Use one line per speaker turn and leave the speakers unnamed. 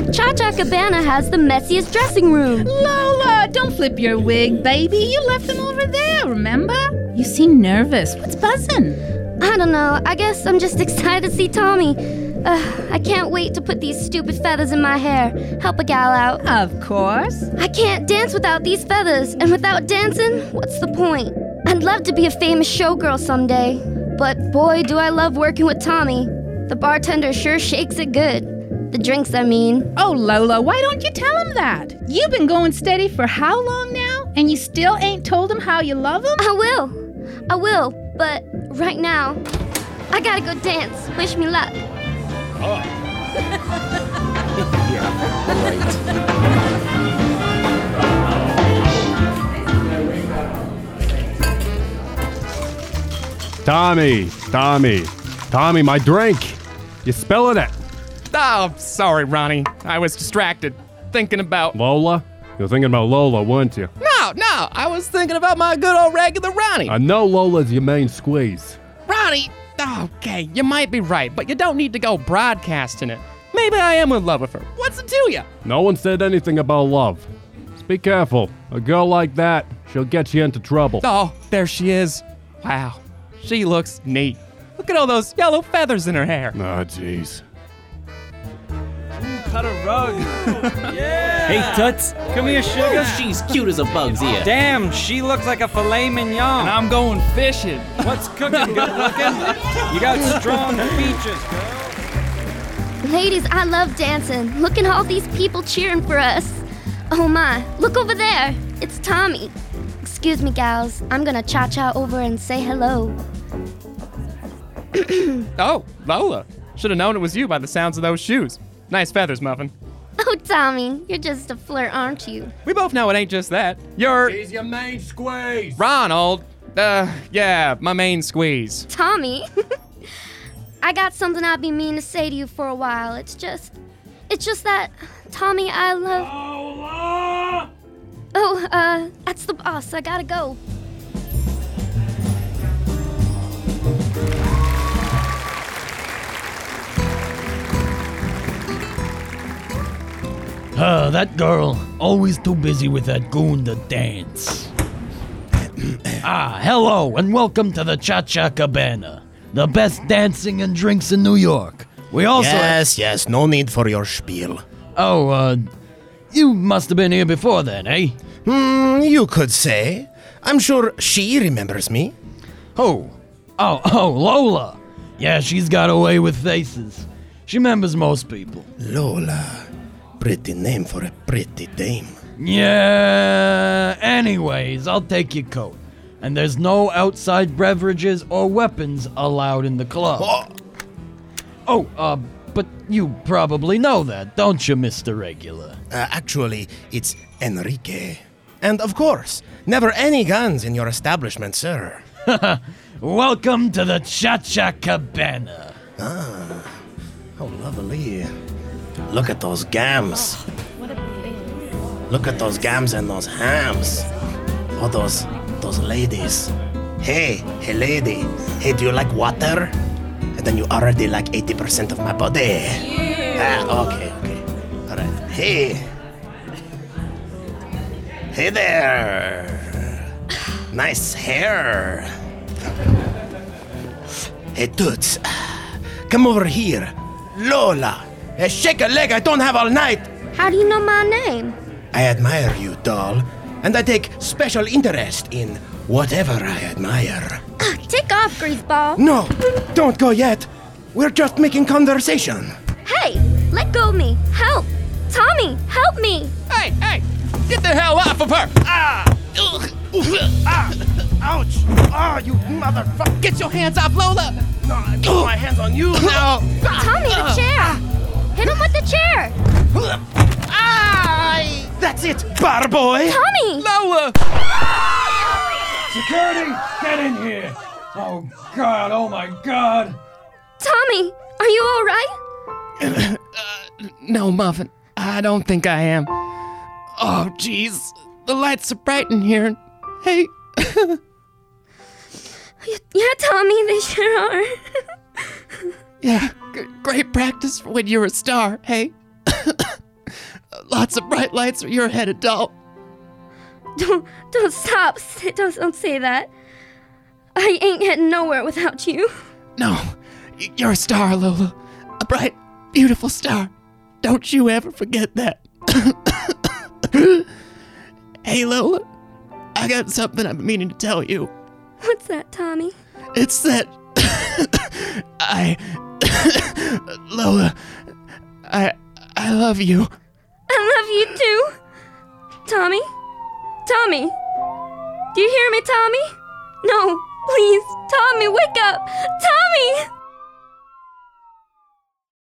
Cha-Cha Cabana has the messiest dressing room.
Lola, don't flip your wig, baby. You left them over there, remember? You seem nervous. What's buzzing?
I don't know. I guess I'm just excited to see Tommy. I can't wait to put these stupid feathers in my hair. Help a gal out.
Of course.
I can't dance without these feathers, and without dancing, what's the point? I'd love to be a famous showgirl someday, but boy, do I love working with Tommy. The bartender sure shakes it good. The drinks, I mean.
Oh, Lola, why don't you tell him that? You've been going steady for how long now, and you still ain't told him how you love him?
I will, but right now, I gotta go dance. Wish me luck.
Oh. Yeah,
right. Tommy, my drink. You spilling it.
Oh, sorry, Ronnie. I was distracted, thinking about...
Lola? You're thinking about Lola, weren't you?
No, I was thinking about my good old regular Ronnie.
I know Lola's your main squeeze.
Ronnie! Okay, you might be right, but you don't need to go broadcasting it. Maybe I am in love with her. What's it to you?
No one said anything about love. Just be careful. A girl like that, she'll get you into trouble.
Oh, there she is. Wow, she looks neat. Look at all those yellow feathers in her hair.
Oh, jeez.
Cut a rug. Yeah.
Hey, Toots, come here, sugar.
She's cute as a bug's ear.
Damn, she looks like a filet mignon.
And I'm going fishing.
What's cooking, good looking? You got strong features, girl.
Ladies, I love dancing. Look at all these people cheering for us. Oh my, look over there. It's Tommy. Excuse me, gals. I'm gonna cha-cha over and say hello.
Oh, Lola. Should have known it was you by the sounds of those shoes. Nice feathers, Muffin.
Oh, Tommy, you're just a flirt, aren't you?
We both know it ain't just that.
She's your main squeeze.
Ronald. Yeah, my main squeeze.
Tommy, I got something I'd be mean to say to you for a while. It's just that, Tommy, I love...
Lola!
Oh, that's the boss. I gotta go.
That girl, always too busy with that goon to dance. Hello, and welcome to the Cha-Cha Cabana, the best dancing and drinks in New York. We also
Yes, no need for your spiel.
You must have been here before then, eh?
You could say. I'm sure she remembers me.
Oh, Lola. Yeah, she's got a way with faces. She remembers most people.
Lola. Pretty name for a pretty dame.
Yeah, anyways, I'll take your coat. And there's no outside beverages or weapons allowed in the club. But you probably know that, don't you, Mr. Regular?
Actually, it's Enrique. And of course, never any guns in your establishment, sir.
Welcome to the Cha-Cha Cabana.
How lovely. Look at those gams. Look at those gams and those hams. Oh, those ladies. Hey, lady. Hey, do you like water? And then you already like 80% of my body. Okay. All right. Hey there. Nice hair. Hey, Toots. Come over here. Lola. Hey, shake a leg. I don't have all night.
How do you know my name?
I admire you, doll. And I take special interest in whatever I admire.
Take off, greaseball.
No, don't go yet. We're just making conversation.
Hey, let go of me. Help. Tommy, help me.
Hey, get the hell off of her.
Ouch. Oh, you motherfucker.
Get your hands off Lola.
No, I put my hands on you now.
Tommy, the chair. Hit him with the chair.
That's it, bar boy.
Tommy.
Lola.
Security, get in here. Oh, God, oh, my God.
Tommy, are you all right?
No, Muffin. I don't think I am. Oh, jeez. The lights are bright in here. Hey.
Yeah, Tommy, they sure are.
Yeah, great practice for when you're a star, hey? lots of bright lights are you're headed, doll.
Don't stop. Don't say that. I ain't heading nowhere without you.
No, you're a star, Lola. A bright, beautiful star. Don't you ever forget that. Hey, Lola, I got something I've been meaning to tell you.
What's that, Tommy?
It's that Lola, I love you.
I love you too. Tommy? Tommy? Do you hear me, Tommy? No, please, Tommy, wake up! Tommy!